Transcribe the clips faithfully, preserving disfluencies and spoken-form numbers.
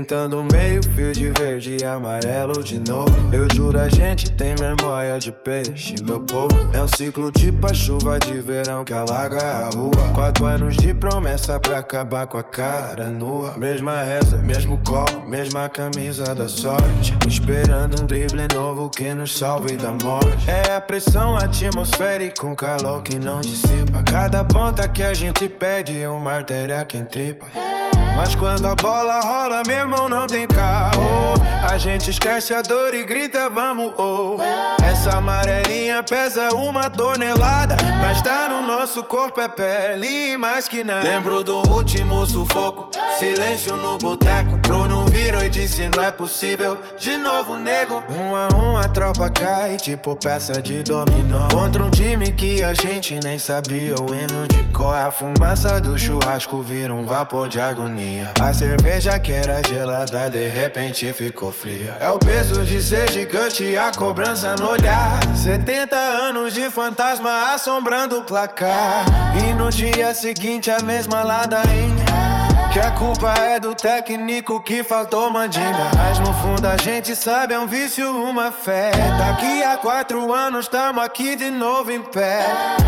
Pintando meio fio de verde e amarelo de novo. Eu juro, a gente tem memória de peixe, meu povo. É um ciclo tipo a chuva de verão que alaga a rua. Quatro anos de promessa pra acabar com a cara nua. Mesma reza, mesmo colo, mesma camisa da sorte. Esperando um drible novo que nos salve da morte. É a pressão atmosférica, um calor que não dissipa. Cada ponta que a gente pede, um martelo é quem tripa. Mas quando a bola rola, meu irmão, não tem carro. A gente esquece a dor e grita, vamos, oh. Essa amarelinha pesa uma tonelada, mas tá no nosso corpo, é pele e mais que nada. Lembro do último sufoco, silêncio no boteco. Bruno virou e disse, não é possível, de novo, nego. Um a um a tropa cai, tipo peça de dominó. Contra um time que a gente nem sabia o hino de cor. A fumaça do churrasco vira um vapor de agonia. A cerveja que era gelada de repente ficou fria. É o peso de ser gigante e a cobrança no olhar. Setenta anos de fantasma assombrando o placar. E no dia seguinte a mesma ladainha, que a culpa é do técnico que faltou mandinga. Mas no fundo a gente sabe, é um vício, uma fé. Daqui a quatro anos tamo aqui de novo em pé.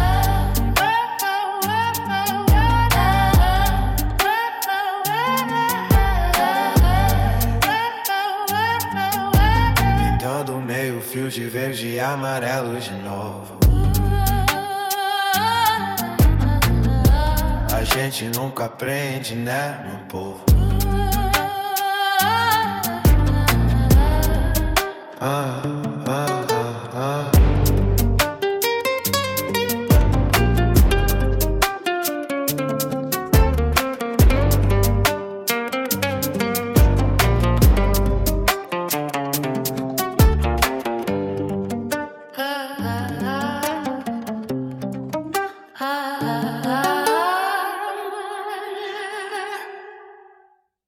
Pintando meio fio de verde e amarelo de novo. A gente nunca aprende, né, meu povo? Ah.